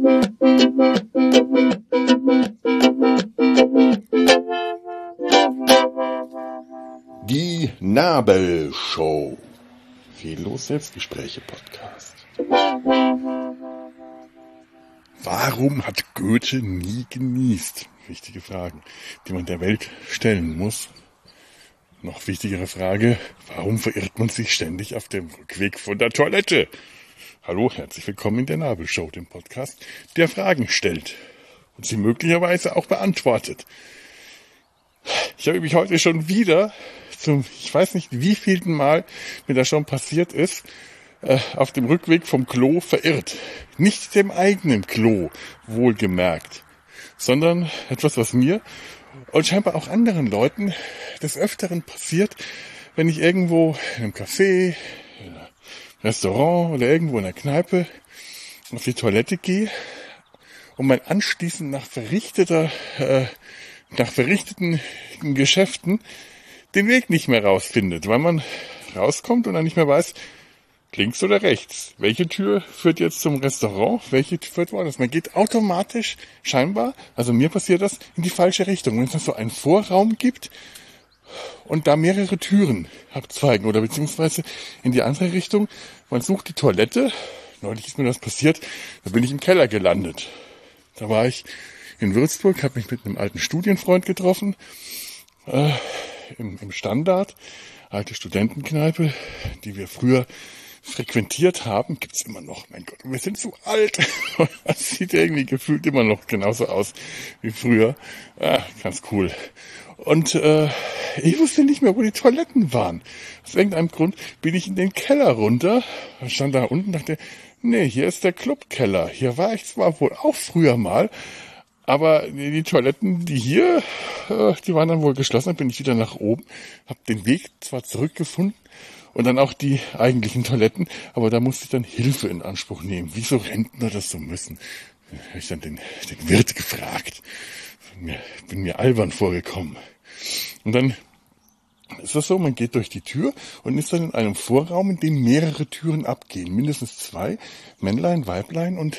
Die Nabelshow. Fehllos Selbstgespräche Podcast. Warum hat Goethe nie genießt? Wichtige Fragen, die man der Welt stellen muss. Noch wichtigere Frage, warum verirrt man sich ständig auf dem Rückweg von der Toilette? Hallo, herzlich willkommen in der Nabelshow, dem Podcast, der Fragen stellt und sie möglicherweise auch beantwortet. Ich habe mich heute schon wieder ich weiß nicht wievielten Mal mir das schon passiert ist, auf dem Rückweg vom Klo verirrt. Nicht dem eigenen Klo, wohlgemerkt, sondern etwas, was mir und scheinbar auch anderen Leuten des Öfteren passiert, wenn ich irgendwo in einem Café, in einem Restaurant oder irgendwo in einer Kneipe auf die Toilette gehe und man anschließend nach verrichteten Geschäften den Weg nicht mehr rausfindet, weil man rauskommt und dann nicht mehr weiß, links oder rechts. Welche Tür führt jetzt zum Restaurant? Welche führt woanders? Man geht automatisch, scheinbar, also mir passiert das, in die falsche Richtung. Wenn es noch so einen Vorraum gibt und da mehrere Türen abzweigen oder beziehungsweise in die andere Richtung, man sucht die Toilette. Neulich ist mir das passiert, da bin ich im Keller gelandet. Da war ich in Würzburg, habe mich mit einem alten Studienfreund getroffen, im Standard, alte Studentenkneipe, die wir früher frequentiert haben, gibt's immer noch. Mein Gott, wir sind so alt. Das sieht irgendwie gefühlt immer noch genauso aus wie früher. Ganz cool. Und ich wusste nicht mehr, wo die Toiletten waren. Aus irgendeinem Grund bin ich in den Keller runter, stand da unten und dachte, nee, hier ist der Clubkeller. Hier war ich zwar wohl auch früher mal, aber die Toiletten, die waren dann wohl geschlossen. Dann bin ich wieder nach oben, habe den Weg zwar zurückgefunden und dann auch die eigentlichen Toiletten, aber da musste ich dann Hilfe in Anspruch nehmen. Wieso Rentner das so müssen? Da habe ich dann den Wirt gefragt. Bin mir albern vorgekommen. Und dann ist das so, man geht durch die Tür und ist dann in einem Vorraum, in dem mehrere Türen abgehen. Mindestens 2, Männlein, Weiblein und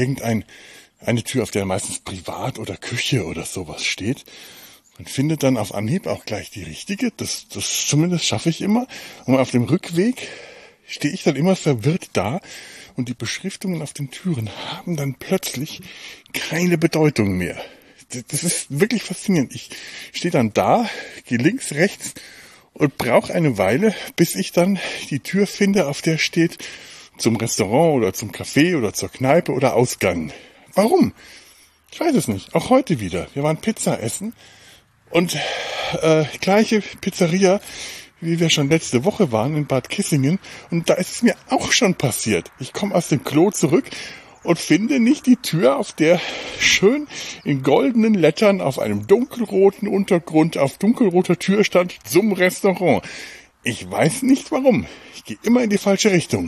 eine Tür, auf der meistens Privat oder Küche oder sowas steht. Man findet dann auf Anhieb auch gleich die richtige. Das zumindest schaffe ich immer. Und auf dem Rückweg stehe ich dann immer verwirrt da. Und die Beschriftungen auf den Türen haben dann plötzlich keine Bedeutung mehr. Das ist wirklich faszinierend. Ich stehe dann da, gehe links, rechts und brauche eine Weile, bis ich dann die Tür finde, auf der steht zum Restaurant oder zum Café oder zur Kneipe oder Ausgang. Warum? Ich weiß es nicht. Auch heute wieder. Wir waren Pizza essen und gleiche Pizzeria, wie wir schon letzte Woche waren in Bad Kissingen. Und da ist es mir auch schon passiert. Ich komme aus dem Klo zurück und finde nicht die Tür, auf der schön in goldenen Lettern auf einem dunkelroten Untergrund auf dunkelroter Tür stand zum Restaurant. Ich weiß nicht warum. Ich gehe immer in die falsche Richtung.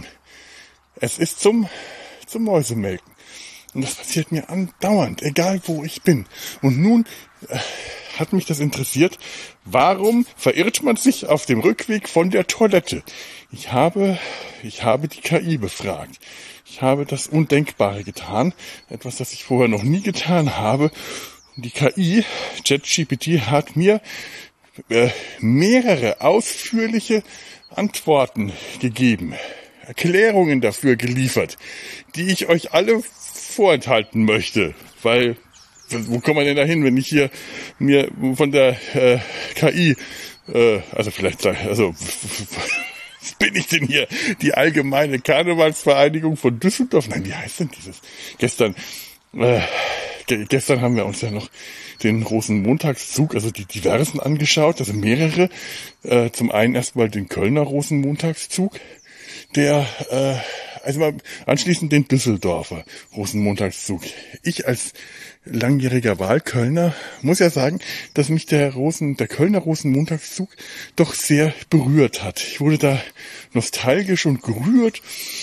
Es ist zum Mäusemelken. Und das passiert mir andauernd, egal wo ich bin. Und nun hat mich das interessiert, warum verirrt man sich auf dem Rückweg von der Toilette? Ich habe die KI befragt. Ich habe das Undenkbare getan, etwas, das ich vorher noch nie getan habe. Und die KI, ChatGPT, hat mir mehrere ausführliche Antworten gegeben, Erklärungen dafür geliefert, die ich euch alle vorenthalten möchte, weil wo kommt man denn da hin, wenn ich hier mir von der KI, bin ich denn hier die allgemeine Karnevalsvereinigung von Düsseldorf? Nein, wie heißt denn dieses? Gestern haben wir uns ja noch den Rosenmontagszug, also die diversen angeschaut, also mehrere. Zum einen erstmal den Kölner Rosenmontagszug, anschließend den Düsseldorfer Rosenmontagszug. Ich als langjähriger Wahlkölner muss ja sagen, dass mich der Kölner Rosenmontagszug doch sehr berührt hat. Ich wurde da nostalgisch und gerührt,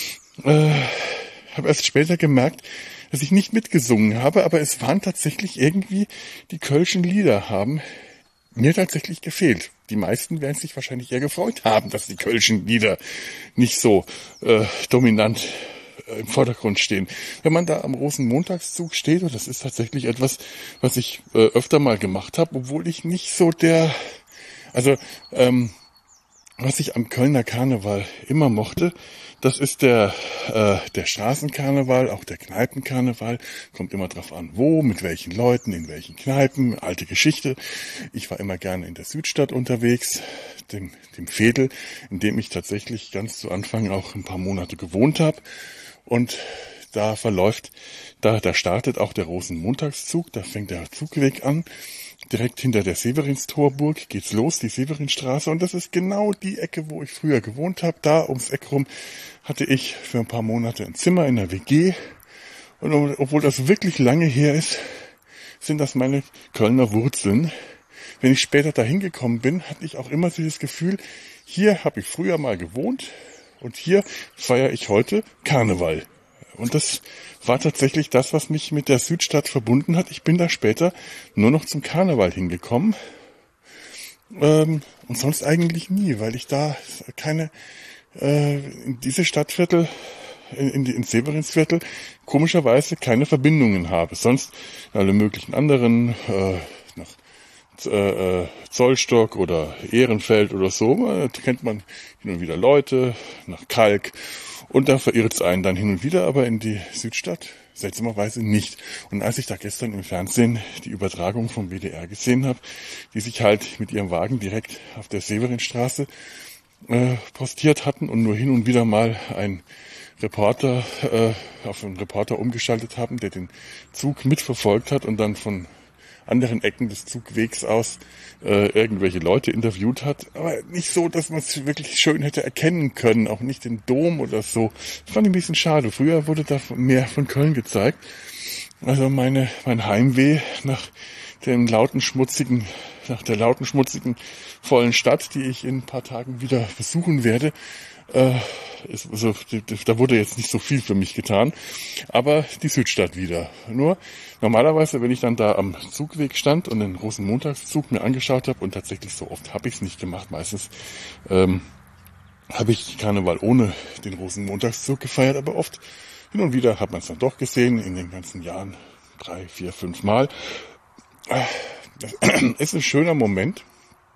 habe erst später gemerkt, dass ich nicht mitgesungen habe, aber es waren tatsächlich irgendwie die kölschen Lieder haben mir tatsächlich gefehlt. Die meisten werden sich wahrscheinlich eher gefreut haben, dass die kölschen Lieder nicht so dominant im Vordergrund stehen. Wenn man da am Rosenmontagszug steht, und das ist tatsächlich etwas, was ich öfter mal gemacht habe, obwohl ich nicht so was ich am Kölner Karneval immer mochte, das ist der Straßenkarneval, auch der Kneipenkarneval. Kommt immer drauf an, wo, mit welchen Leuten, in welchen Kneipen, alte Geschichte. Ich war immer gerne in der Südstadt unterwegs, dem Veedel, in dem ich tatsächlich ganz zu Anfang auch ein paar Monate gewohnt habe. Und da startet auch der Rosenmontagszug, da fängt der Zugweg an. Direkt hinter der Severinstorburg geht's los, die Severinstraße. Und das ist genau die Ecke, wo ich früher gewohnt habe. Da ums Eck rum hatte ich für ein paar Monate ein Zimmer in der WG. Und obwohl das wirklich lange her ist, sind das meine Kölner Wurzeln. Wenn ich später dahin gekommen bin, hatte ich auch immer so das Gefühl, hier habe ich früher mal gewohnt und hier feiere ich heute Karneval. Und das war tatsächlich das, was mich mit der Südstadt verbunden hat. Ich bin da später nur noch zum Karneval hingekommen. Und sonst eigentlich nie, weil ich da in diese Stadtviertel, in Severinsviertel, komischerweise keine Verbindungen habe. Sonst alle möglichen anderen, nach Zollstock oder Ehrenfeld oder so, da kennt man hin und wieder Leute, nach Kalk. Und da verirrt es einen dann hin und wieder, aber in die Südstadt seltsamerweise nicht. Und als ich da gestern im Fernsehen die Übertragung vom WDR gesehen habe, die sich halt mit ihrem Wagen direkt auf der Severinstraße postiert hatten und nur hin und wieder mal einen Reporter auf einen Reporter umgeschaltet haben, der den Zug mitverfolgt hat und dann von anderen Ecken des Zugwegs aus irgendwelche Leute interviewt hat, aber nicht so, dass man es wirklich schön hätte erkennen können, auch nicht den Dom oder so. Das fand ich ein bisschen schade. Früher wurde da mehr von Köln gezeigt. Also mein Heimweh nach der lauten, schmutzigen, vollen Stadt, die ich in ein paar Tagen wieder besuchen werde, da wurde jetzt nicht so viel für mich getan, aber die Südstadt wieder. Nur normalerweise, wenn ich dann da am Zugweg stand und den Rosenmontagszug mir angeschaut habe, und tatsächlich so oft habe ich es nicht gemacht, meistens habe ich Karneval ohne den Rosenmontagszug gefeiert, aber oft hin und wieder hat man es dann doch gesehen, in den ganzen Jahren 3, 4, 5 Mal. Das ist ein schöner Moment.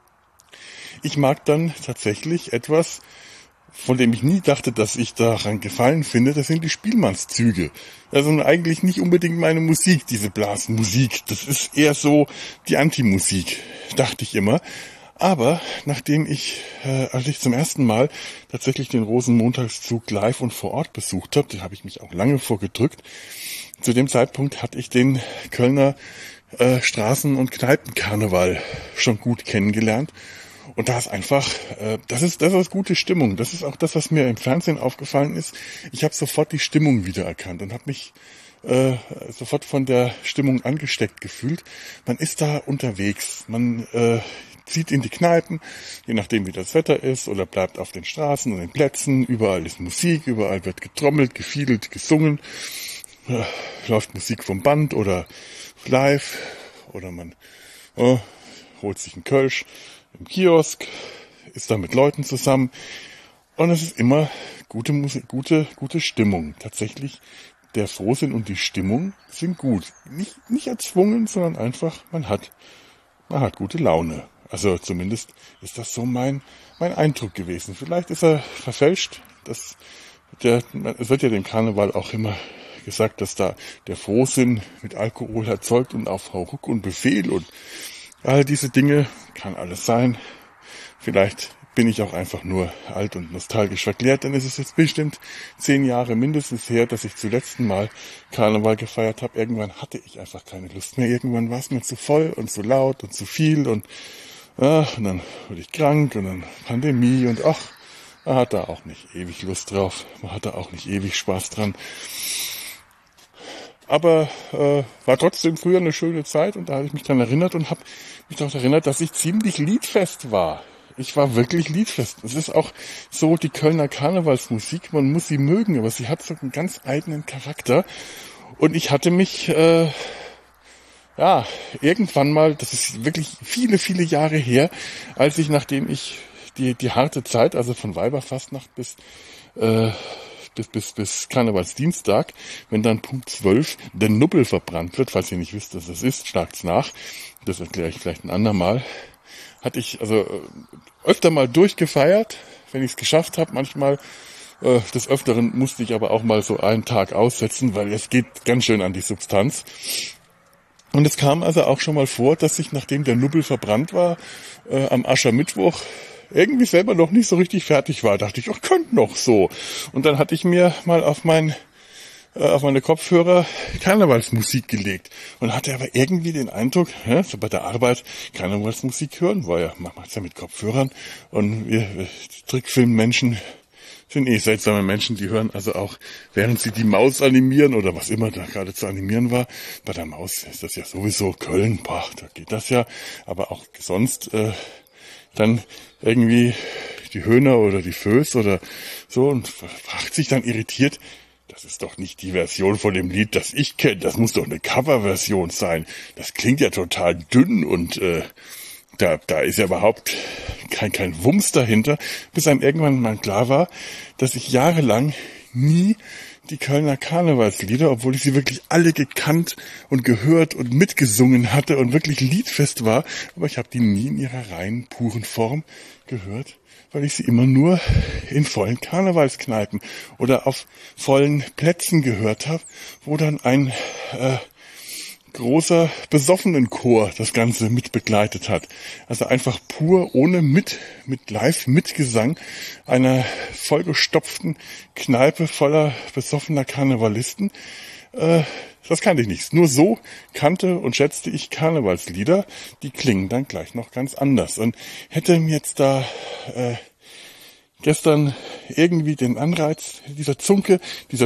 Ich mag dann tatsächlich etwas, von dem ich nie dachte, dass ich daran Gefallen finde, das sind die Spielmannszüge. Also eigentlich nicht unbedingt meine Musik, diese Blasmusik. Das ist eher so die Anti-Musik, dachte ich immer. Aber nachdem als ich zum ersten Mal tatsächlich den Rosenmontagszug live und vor Ort besucht habe, da habe ich mich auch lange vorgedrückt, zu dem Zeitpunkt hatte ich den Kölner Straßen- und Kneipenkarneval schon gut kennengelernt. Und da ist einfach, das ist gute Stimmung. Das ist auch das, was mir im Fernsehen aufgefallen ist. Ich habe sofort die Stimmung wiedererkannt und habe mich sofort von der Stimmung angesteckt gefühlt. Man ist da unterwegs. Man zieht in die Kneipen, je nachdem wie das Wetter ist, oder bleibt auf den Straßen und den Plätzen. Überall ist Musik, überall wird getrommelt, gefiedelt, gesungen. Läuft Musik vom Band oder live, oder man holt sich einen Kölsch im Kiosk, ist da mit Leuten zusammen, und es ist immer gute Musik, gute Stimmung. Tatsächlich, der Frohsinn und die Stimmung sind gut. Nicht erzwungen, sondern einfach, man hat gute Laune. Also zumindest ist das so mein Eindruck gewesen. Vielleicht ist er verfälscht. Es wird ja dem Karneval auch immer gesagt, dass da der Frohsinn mit Alkohol erzeugt und auf Hauruck und Befehl und all diese Dinge, kann alles sein. Vielleicht bin ich auch einfach nur alt und nostalgisch verklärt, denn es ist jetzt bestimmt 10 Jahre mindestens her, dass ich zuletzt Mal Karneval gefeiert habe. Irgendwann hatte ich einfach keine Lust mehr. Irgendwann war es mir zu voll und zu laut und zu viel und dann wurde ich krank und dann Pandemie und man hat da auch nicht ewig Lust drauf. Man hat da auch nicht ewig Spaß dran. Aber war trotzdem früher eine schöne Zeit, und da habe ich mich dann erinnert und habe mich daran erinnert, dass ich ziemlich liedfest war. Ich war wirklich liedfest. Es ist auch so die Kölner Karnevalsmusik, man muss sie mögen, aber sie hat so einen ganz eigenen Charakter. Und ich hatte mich irgendwann mal, das ist wirklich viele, viele Jahre her, nachdem ich die harte Zeit, also von Weiberfastnacht bis bis Karnevalsdienstag, wenn dann Punkt 12 der Nubbel verbrannt wird. Falls ihr nicht wisst, was das ist, schlagt's nach. Das erkläre ich vielleicht ein andermal. Hatte ich also öfter mal durchgefeiert, wenn ich es geschafft habe. Manchmal des Öfteren musste ich aber auch mal so einen Tag aussetzen, weil es geht ganz schön an die Substanz. Und es kam also auch schon mal vor, dass ich, nachdem der Nubbel verbrannt war, am Aschermittwoch irgendwie selber noch nicht so richtig fertig war. Dachte ich, könnte noch so. Und dann hatte ich mir mal auf meine Kopfhörer Karnevalsmusik gelegt und hatte aber irgendwie den Eindruck, so bei der Arbeit Karnevalsmusik hören, man macht's ja mit Kopfhörern, und wir Trickfilmmenschen sind seltsame Menschen, die hören also auch, während sie die Maus animieren oder was immer da gerade zu animieren war. Bei der Maus ist das ja sowieso Köln, da geht das ja, aber auch sonst dann irgendwie die Höhner oder die Föß oder so, und fragt sich dann irritiert, das ist doch nicht die Version von dem Lied, das ich kenne, das muss doch eine Coverversion sein. Das klingt ja total dünn und da ist ja überhaupt kein Wumms dahinter, bis einem irgendwann mal klar war, dass ich jahrelang nie die Kölner Karnevalslieder, obwohl ich sie wirklich alle gekannt und gehört und mitgesungen hatte und wirklich liedfest war, aber ich habe die nie in ihrer reinen, puren Form gehört, weil ich sie immer nur in vollen Karnevalskneipen oder auf vollen Plätzen gehört habe, wo dann ein großer Besoffenenchor das Ganze mit begleitet hat. Also einfach pur ohne mit Live-Mitgesang einer vollgestopften Kneipe voller besoffener Karnevalisten. Das kannte ich nicht. Nur so kannte und schätzte ich Karnevalslieder. Die klingen dann gleich noch ganz anders. Und hätte mir jetzt da gestern irgendwie den Anreiz, dieser Funke,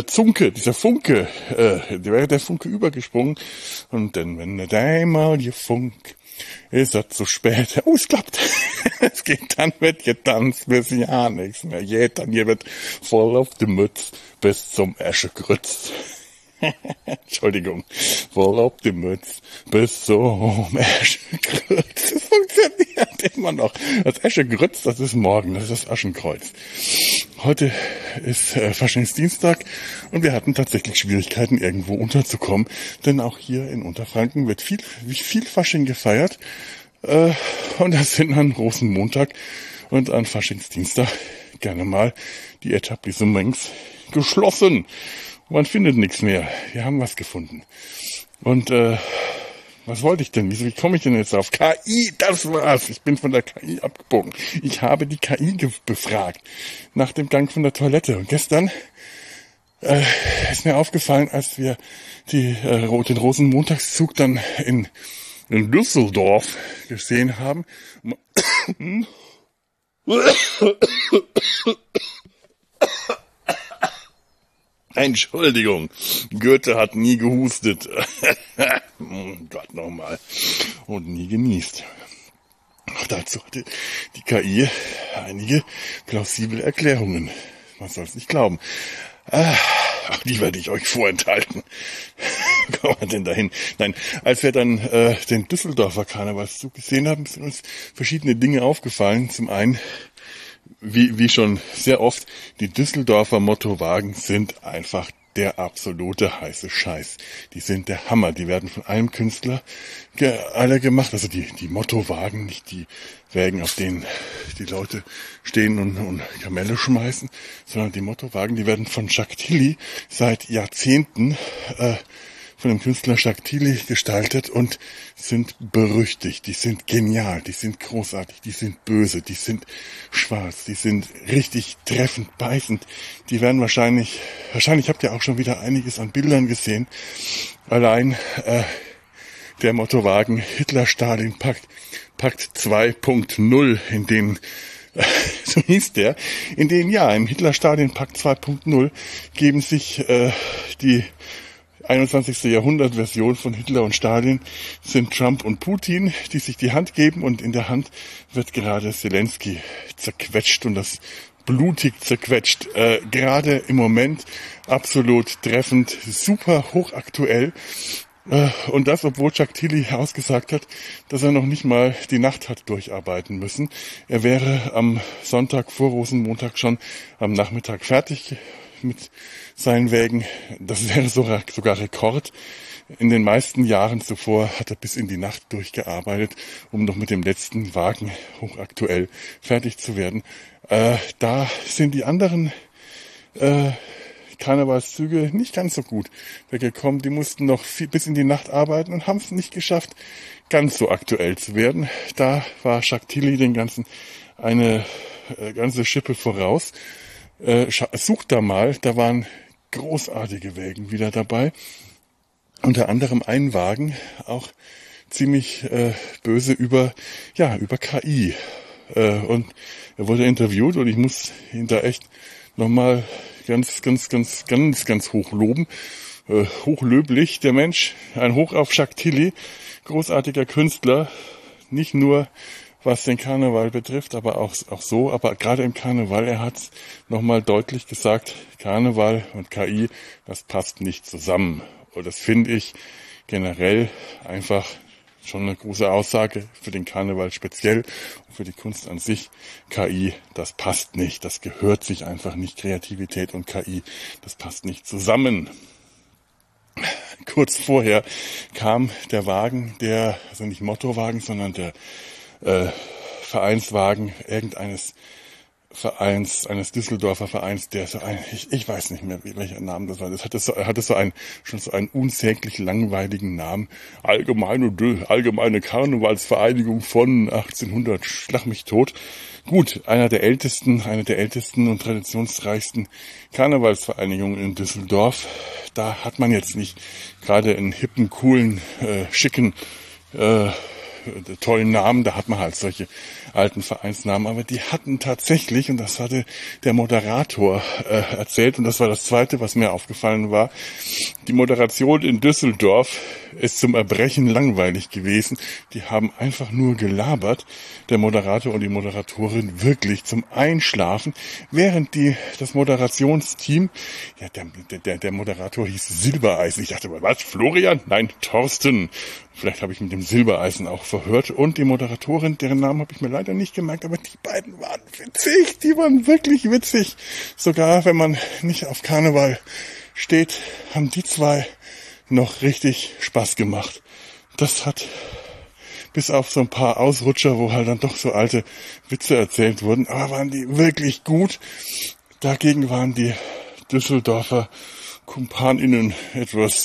wäre der Funke übergesprungen. Und denn wenn der dreimal je Funk, ist das zu spät. Oh, es klappt. Es geht, dann wird getanzt, bis ja nichts mehr geht. Dann hier wird voll auf die Mütz bis zum Eschegrütz. Entschuldigung, voll auf die Mütz bis zum Eschegrütz. Das funktioniert immer noch. Das Eschegrütz, das ist morgen, das ist das Aschenkreuz. Heute ist Faschingsdienstag und wir hatten tatsächlich Schwierigkeiten, irgendwo unterzukommen, denn auch hier in Unterfranken wird viel Fasching gefeiert, und das sind an Rosenmontag und an Faschingsdienstag gerne mal die Etablissements geschlossen. Man findet nichts mehr. Wir haben was gefunden. Und was wollte ich denn? Wie komme ich denn jetzt auf KI? Das war's. Ich bin von der KI abgebogen. Ich habe die KI befragt nach dem Gang von der Toilette. Und gestern ist mir aufgefallen, als wir den Rosenmontagszug dann in Düsseldorf gesehen haben. Entschuldigung, Goethe hat nie gehustet. Gott nochmal. Und nie genießt. Auch dazu hatte die KI einige plausible Erklärungen. Man soll es nicht glauben. Ach, die werde ich euch vorenthalten. Wo kommen wir denn dahin? Nein, als wir dann den Düsseldorfer Karnevalszug gesehen haben, sind uns verschiedene Dinge aufgefallen. Zum einen, wie schon sehr oft, die Düsseldorfer Mottowagen sind einfach der absolute heiße Scheiß. Die sind der Hammer. Die werden von einem Künstler alle gemacht. Also die Mottowagen, nicht die Wägen, auf denen die Leute stehen und Kamelle schmeißen, sondern die Mottowagen, die werden von Jacques Tilly seit Jahrzehnten von dem Künstler Jacques Tilly gestaltet und sind berüchtigt, die sind genial, die sind großartig, die sind böse, die sind schwarz, die sind richtig treffend, beißend. Die werden wahrscheinlich habt ihr auch schon wieder einiges an Bildern gesehen. Allein der Mottowagen Hitler-Stalin-Pakt 2.0, in denen so hieß der, im Hitler-Stalin-Pakt 2.0 geben sich die 21. Jahrhundert-Version von Hitler und Stalin sind Trump und Putin, die sich die Hand geben, und in der Hand wird gerade Zelensky zerquetscht und das blutig zerquetscht. Gerade im Moment absolut treffend, super hochaktuell. Und das, obwohl Jacques Tilly ausgesagt hat, dass er noch nicht mal die Nacht hat durcharbeiten müssen. Er wäre am Sonntag vor Rosenmontag schon am Nachmittag fertig mit seinen Wägen. Das wäre sogar Rekord. In den meisten Jahren zuvor hat er bis in die Nacht durchgearbeitet, um noch mit dem letzten Wagen hochaktuell fertig zu werden. Da sind die anderen Karnevalszüge nicht ganz so gut weggekommen. Die mussten noch bis in die Nacht arbeiten und haben es nicht geschafft, ganz so aktuell zu werden. Da war Chantilly den ganzen eine ganze Schippe voraus. Sucht da mal, da waren großartige Wägen wieder dabei. Unter anderem ein Wagen, auch ziemlich böse über KI. Und er wurde interviewt und ich muss ihn da echt nochmal ganz hoch loben. Hochlöblich, der Mensch, ein Hoch auf Chantilly, großartiger Künstler, nicht nur was den Karneval betrifft, aber auch so, aber gerade im Karneval, er hat nochmal deutlich gesagt, Karneval und KI, das passt nicht zusammen. Und das finde ich generell einfach schon eine große Aussage für den Karneval speziell und für die Kunst an sich. KI, das passt nicht, das gehört sich einfach nicht. Kreativität und KI, das passt nicht zusammen. Kurz vorher kam der Wagen, also nicht Mottowagen, sondern der Vereinswagen irgendeines Vereins, eines Düsseldorfer Vereins, der so ich weiß nicht mehr, welcher Name das war. Das hatte schon so einen unsäglich langweiligen Namen. Allgemeine Karnevalsvereinigung von 1800, schlag mich tot. Gut, eine der ältesten und traditionsreichsten Karnevalsvereinigungen in Düsseldorf. Da hat man jetzt nicht gerade einen hippen, coolen, schicken, tollen Namen, da hat man halt solche alten Vereinsnamen, aber die hatten tatsächlich, und das hatte der Moderator erzählt, und das war das Zweite, was mir aufgefallen war, die Moderation in Düsseldorf ist zum Erbrechen langweilig gewesen. Die haben einfach nur gelabert, der Moderator und die Moderatorin, wirklich zum Einschlafen, während das Moderationsteam, ja, der Moderator hieß Silbereisen. Ich dachte, was, Florian? Nein, Thorsten. Vielleicht habe ich mit dem Silbereisen auch verhört. Und die Moderatorin, deren Namen habe ich mir leider nicht gemerkt, aber die beiden waren witzig. Die waren wirklich witzig. Sogar wenn man nicht auf Karneval steht, haben die zwei noch richtig Spaß gemacht. Das hat bis auf so ein paar Ausrutscher, wo halt dann doch so alte Witze erzählt wurden, aber waren die wirklich gut. Dagegen waren die Düsseldorfer KumpanInnen etwas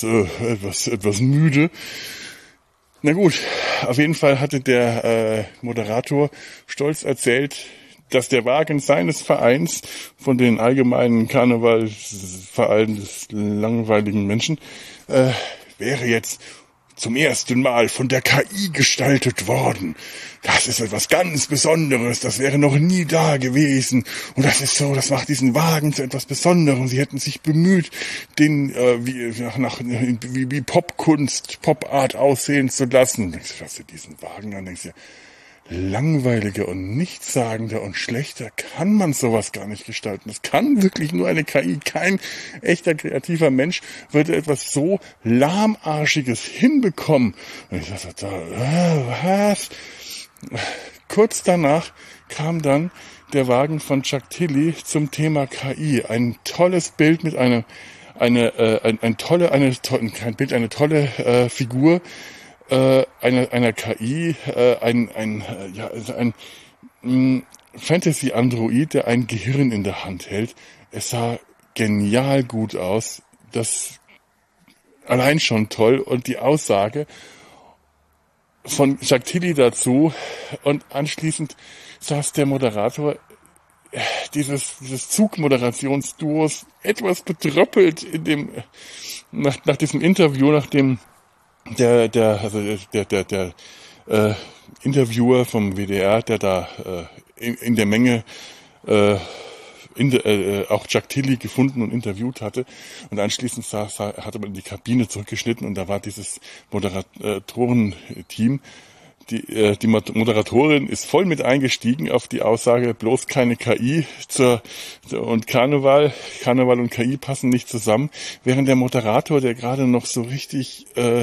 müde. Na gut, auf jeden Fall hatte der Moderator stolz erzählt, dass der Wagen seines Vereins von den allgemeinen Karnevalsvereinen des langweiligen Menschen wäre jetzt zum ersten Mal von der KI gestaltet worden. Das ist etwas ganz Besonderes, das wäre noch nie da gewesen. Und das ist so, das macht diesen Wagen zu etwas Besonderem. Sie hätten sich bemüht, den wie Popkunst, Popart aussehen zu lassen. Und ich fasse diesen Wagen an, denkst du, langweiliger und nichtssagender und schlechter kann man sowas gar nicht gestalten. Das kann wirklich nur eine KI. Kein echter kreativer Mensch würde etwas so lahmarschiges hinbekommen. Und ich dachte, was? Kurz danach kam dann der Wagen von Chantilly zum Thema KI. Ein tolles Bild mit eine tolle Figur einer KI, ein Fantasy-Android, der ein Gehirn in der Hand hält. Es sah genial gut aus. Das allein schon toll. Und die Aussage von Chantilly dazu, und anschließend saß der Moderator dieses Zugmoderationsduos etwas betröppelt nach diesem Interview, nachdem der Interviewer vom WDR, der da in der Menge auch Chantilly gefunden und interviewt hatte, und anschließend hatte man in die Kabine zurückgeschnitten und da war dieses Moderatorenteam. Die Moderatorin ist voll mit eingestiegen auf die Aussage, bloß keine KI und Karneval und KI passen nicht zusammen, während der Moderator, der gerade noch so richtig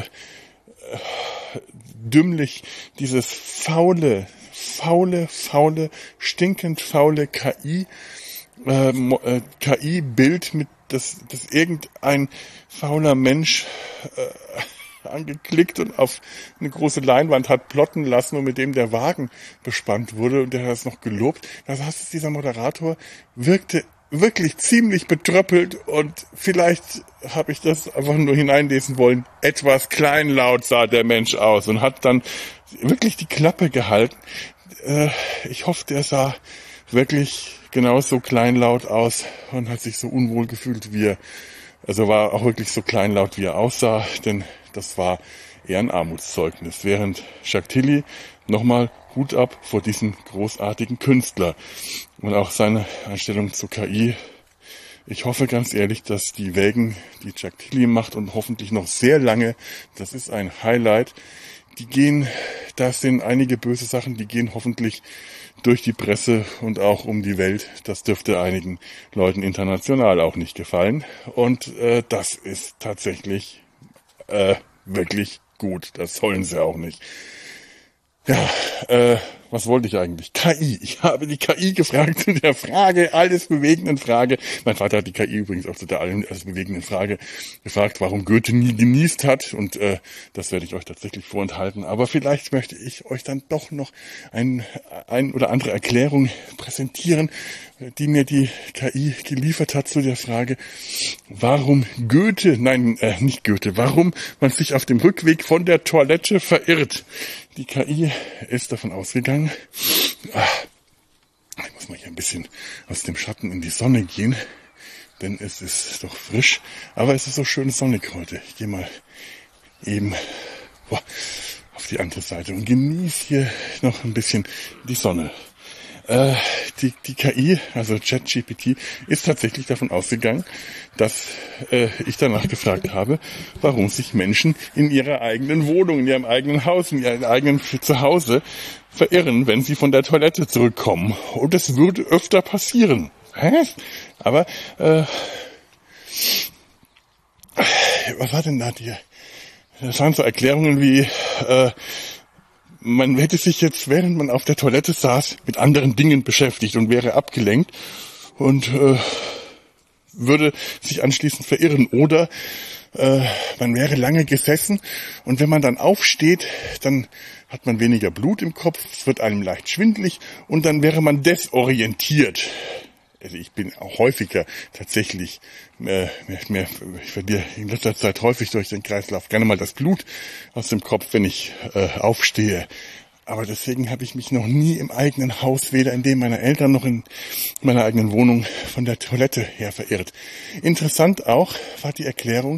dümmlich dieses faule, stinkend faule KI KI-Bild, mit das irgendein fauler Mensch angeklickt und auf eine große Leinwand hat plotten lassen und mit dem der Wagen bespannt wurde und der hat das noch gelobt. Das heißt, dieser Moderator wirkte wirklich ziemlich betröppelt und vielleicht habe ich das einfach nur hineinlesen wollen. Etwas kleinlaut sah der Mensch aus und hat dann wirklich die Klappe gehalten. Ich hoffe, der sah wirklich genauso kleinlaut aus und hat sich so unwohl gefühlt, wie er, also war auch wirklich so kleinlaut, wie er aussah, denn das war eher ein Armutszeugnis. Während Jacques Tilly nochmal Hut ab vor diesem großartigen Künstler und auch seine Einstellung zur KI. Ich hoffe ganz ehrlich, dass die Wägen, die Jacques Tilly macht und hoffentlich noch sehr lange, das ist ein Highlight, die gehen, das sind einige böse Sachen, die gehen hoffentlich durch die Presse und auch um die Welt. Das dürfte einigen Leuten international auch nicht gefallen. Und das ist tatsächlich wirklich gut. Das sollen sie auch nicht. Ja, was wollte ich eigentlich? KI. Ich habe die KI gefragt zu der Frage, alles bewegenden Frage. Mein Vater hat die KI übrigens auch zu der alles bewegenden Frage gefragt, warum Goethe nie genießt hat. Und das werde ich euch tatsächlich vorenthalten. Aber vielleicht möchte ich euch dann doch noch ein oder andere Erklärung präsentieren, die mir die KI geliefert hat zu der Frage, warum warum man sich auf dem Rückweg von der Toilette verirrt. Die KI ist davon ausgegangen, ich muss mal hier ein bisschen aus dem Schatten in die Sonne gehen, denn es ist doch frisch, aber es ist so schön sonnig heute. Ich gehe mal eben auf die andere Seite und genieße hier noch ein bisschen die Sonne. Die KI, also ChatGPT, ist tatsächlich davon ausgegangen, dass ich danach gefragt habe, warum sich Menschen in ihrer eigenen Wohnung, in ihrem eigenen Haus, in ihrem eigenen Zuhause verirren, wenn sie von der Toilette zurückkommen. Und das würde öfter passieren. Aber was war denn da dir? Das waren so Erklärungen wie man hätte sich jetzt, während man auf der Toilette saß, mit anderen Dingen beschäftigt und wäre abgelenkt und würde sich anschließend verirren. Oder man wäre lange gesessen und wenn man dann aufsteht, dann hat man weniger Blut im Kopf, es wird einem leicht schwindelig und dann wäre man desorientiert. Also ich bin auch häufiger tatsächlich, ich verliere in letzter Zeit häufig durch den Kreislauf gerne mal das Blut aus dem Kopf, wenn ich aufstehe. Aber deswegen habe ich mich noch nie im eigenen Haus, weder in dem meiner Eltern noch in meiner eigenen Wohnung, von der Toilette her verirrt. Interessant auch war die Erklärung,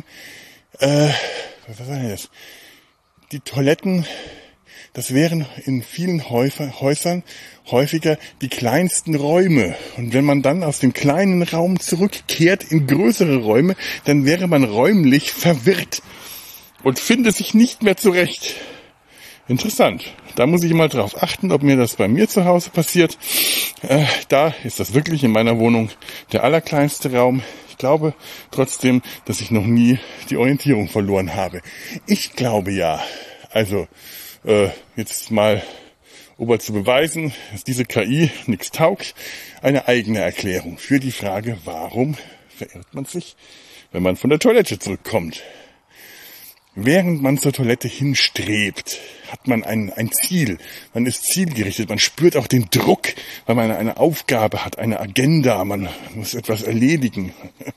was war denn das? Die Toiletten, das wären in vielen Häusern häufiger die kleinsten Räume. Und wenn man dann aus dem kleinen Raum zurückkehrt in größere Räume, dann wäre man räumlich verwirrt und finde sich nicht mehr zurecht. Interessant. Da muss ich mal drauf achten, ob mir das bei mir zu Hause passiert. Da ist das wirklich in meiner Wohnung der allerkleinste Raum. Ich glaube trotzdem, dass ich noch nie die Orientierung verloren habe. Ich glaube ja. Also jetzt mal, um zu beweisen, dass diese KI nichts taugt, eine eigene Erklärung für die Frage, warum verirrt man sich, wenn man von der Toilette zurückkommt. Während man zur Toilette hinstrebt, hat man ein Ziel. Man ist zielgerichtet. Man spürt auch den Druck, weil man eine Aufgabe hat, eine Agenda. Man muss etwas erledigen.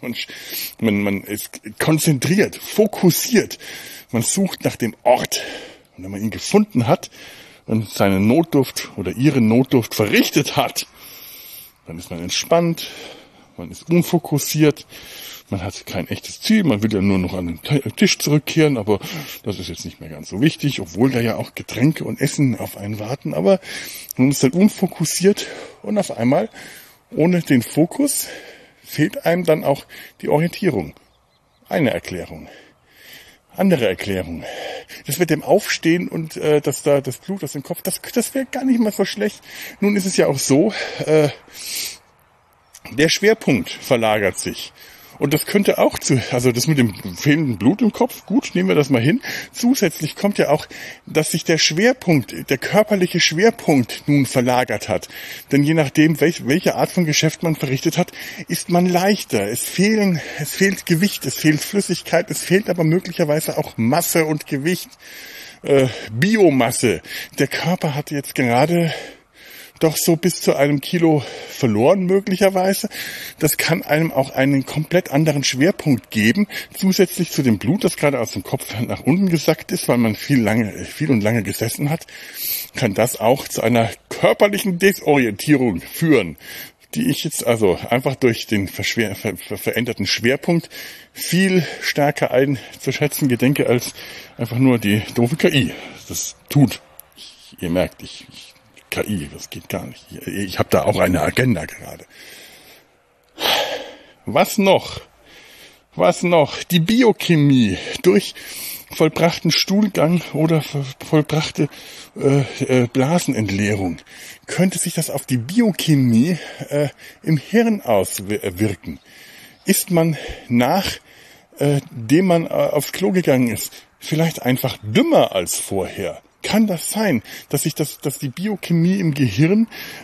Man ist konzentriert, fokussiert. Man sucht nach dem Ort. Und wenn man ihn gefunden hat und seine Notdurft oder ihre Notdurft verrichtet hat, dann ist man entspannt, man ist unfokussiert, man hat kein echtes Ziel, man will ja nur noch an den Tisch zurückkehren, aber das ist jetzt nicht mehr ganz so wichtig, obwohl da ja auch Getränke und Essen auf einen warten, aber man ist halt unfokussiert und auf einmal, ohne den Fokus, fehlt einem dann auch die Orientierung. Eine Erklärung. Andere Erklärung. Das mit dem Aufstehen und dass da das Blut aus dem Kopf, das wäre gar nicht mal so schlecht. Nun ist es ja auch so, der Schwerpunkt verlagert sich. Und das könnte auch also das mit dem fehlenden Blut im Kopf, gut, nehmen wir das mal hin. Zusätzlich kommt ja auch, dass sich der körperliche Schwerpunkt nun verlagert hat. Denn je nachdem, welche Art von Geschäft man verrichtet hat, ist man leichter. Es fehlt Gewicht, es fehlt Flüssigkeit, es fehlt aber möglicherweise auch Masse und Gewicht, Biomasse. Der Körper hat jetzt gerade doch so bis zu 1 Kilo verloren möglicherweise. Das kann einem auch einen komplett anderen Schwerpunkt geben, zusätzlich zu dem Blut, das gerade aus dem Kopf nach unten gesackt ist, weil man viel und lange gesessen hat, kann das auch zu einer körperlichen Desorientierung führen, die ich jetzt also einfach durch den veränderten Schwerpunkt viel stärker einzuschätzen gedenke, als einfach nur die doofe KI. Das tut. Ihr merkt, KI, das geht gar nicht. Ich habe da auch eine Agenda gerade. Was noch? Die Biochemie durch vollbrachten Stuhlgang oder vollbrachte Blasenentleerung. Könnte sich das auf die Biochemie im Hirn auswirken? Ist man nachdem man aufs Klo gegangen ist, vielleicht einfach dümmer als vorher? Kann das sein, dass die Biochemie im Gehirn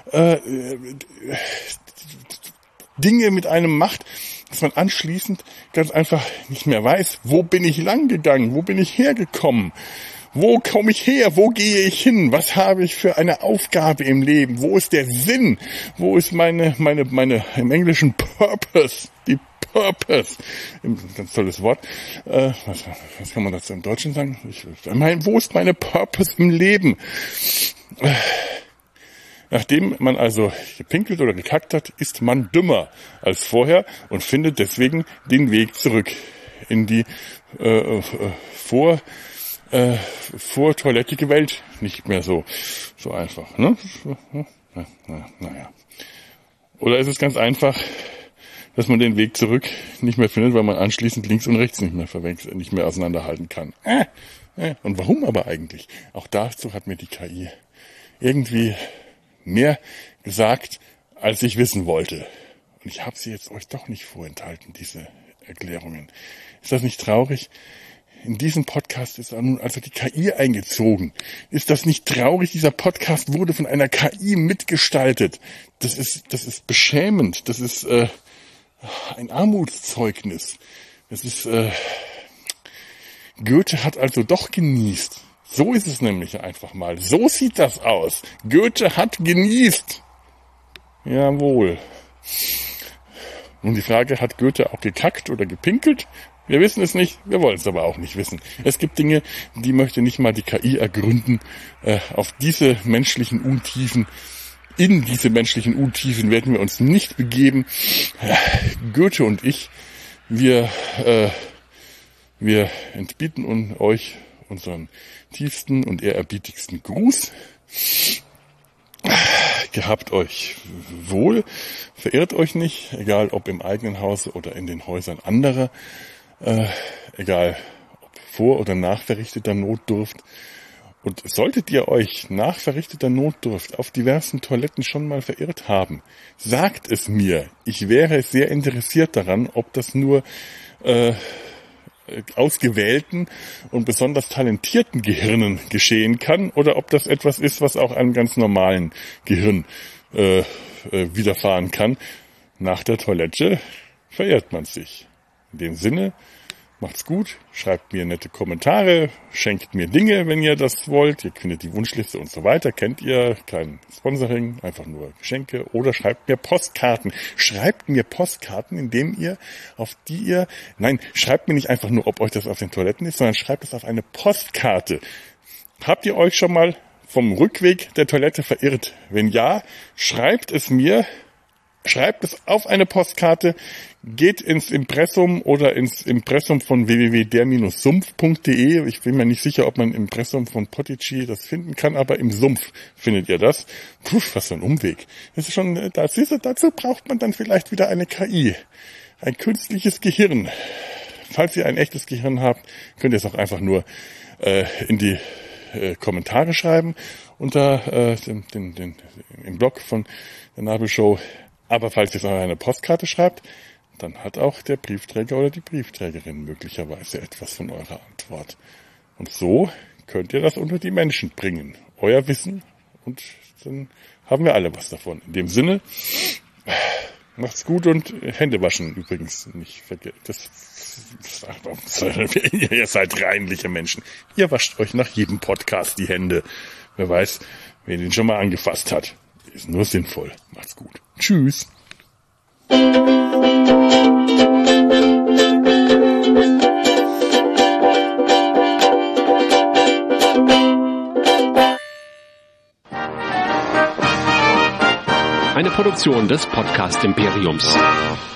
Dinge mit einem macht, dass man anschließend ganz einfach nicht mehr weiß, wo bin ich lang gegangen, wo bin ich hergekommen, wo komme ich her, wo gehe ich hin, was habe ich für eine Aufgabe im Leben, wo ist der Sinn, wo ist meine im Englischen Purpose, die Purpose, ganz tolles Wort. Was kann man dazu im Deutschen sagen? Wo ist meine Purpose im Leben? Nachdem man also gepinkelt oder gekackt hat, ist man dümmer als vorher und findet deswegen den Weg zurück in die vortoilettige Welt. Nicht mehr so einfach, ne? Naja. Oder ist es ganz einfach, dass man den Weg zurück nicht mehr findet, weil man anschließend links und rechts nicht mehr auseinanderhalten kann. Und warum aber eigentlich? Auch dazu hat mir die KI irgendwie mehr gesagt, als ich wissen wollte. Und ich habe sie jetzt euch doch nicht vorenthalten, diese Erklärungen. Ist das nicht traurig? In diesem Podcast ist nun also die KI eingezogen. Ist das nicht traurig? Dieser Podcast wurde von einer KI mitgestaltet. Das ist beschämend. Das ist ein Armutszeugnis. Das ist Goethe hat also doch genießt. So ist es nämlich einfach mal. So sieht das aus. Goethe hat genießt. Jawohl. Nun die Frage, hat Goethe auch gekackt oder gepinkelt? Wir wissen es nicht, wir wollen es aber auch nicht wissen. Es gibt Dinge, die möchte nicht mal die KI ergründen. Auf diese menschlichen Untiefen, in diese menschlichen Untiefen werden wir uns nicht begeben. Goethe und ich, wir entbieten euch unseren tiefsten und ehrerbietigsten Gruß. Gehabt euch wohl, verirrt euch nicht, egal ob im eigenen Hause oder in den Häusern anderer, egal ob vor oder nach verrichteter Notdurft. Und solltet ihr euch nach verrichteter Notdurft auf diversen Toiletten schon mal verirrt haben, sagt es mir. Ich wäre sehr interessiert daran, ob das nur ausgewählten und besonders talentierten Gehirnen geschehen kann oder ob das etwas ist, was auch einem ganz normalen Gehirn widerfahren kann. Nach der Toilette verirrt man sich. In dem Sinne, macht's gut, schreibt mir nette Kommentare, schenkt mir Dinge, wenn ihr das wollt. Ihr findet die Wunschliste und so weiter, kennt ihr, kein Sponsoring, einfach nur Geschenke. Oder schreibt mir Postkarten. Schreibt mir Postkarten, schreibt mir nicht einfach nur, ob euch das auf den Toiletten ist, sondern schreibt es auf eine Postkarte. Habt ihr euch schon mal vom Rückweg der Toilette verirrt? Wenn ja, schreibt es mir. Schreibt es auf eine Postkarte, geht ins Impressum oder ins Impressum von www.der-sumpf.de. Ich bin mir nicht sicher, ob man im Impressum von Podigy das finden kann, aber im Sumpf findet ihr das. Puh, was für ein Umweg. Das ist schon, dazu braucht man dann vielleicht wieder eine KI. Ein künstliches Gehirn. Falls ihr ein echtes Gehirn habt, könnt ihr es auch einfach nur in die Kommentare schreiben unter im Blog von der Nabelshow. Aber falls ihr es auf eine Postkarte schreibt, dann hat auch der Briefträger oder die Briefträgerin möglicherweise etwas von eurer Antwort. Und so könnt ihr das unter die Menschen bringen. Euer Wissen, und dann haben wir alle was davon. In dem Sinne, macht's gut und Hände waschen übrigens nicht vergessen. Ihr seid reinliche Menschen. Ihr wascht euch nach jedem Podcast die Hände. Wer weiß, wer den schon mal angefasst hat. Ist nur sinnvoll. Macht's gut. Tschüss. Eine Produktion des Podcast Imperiums.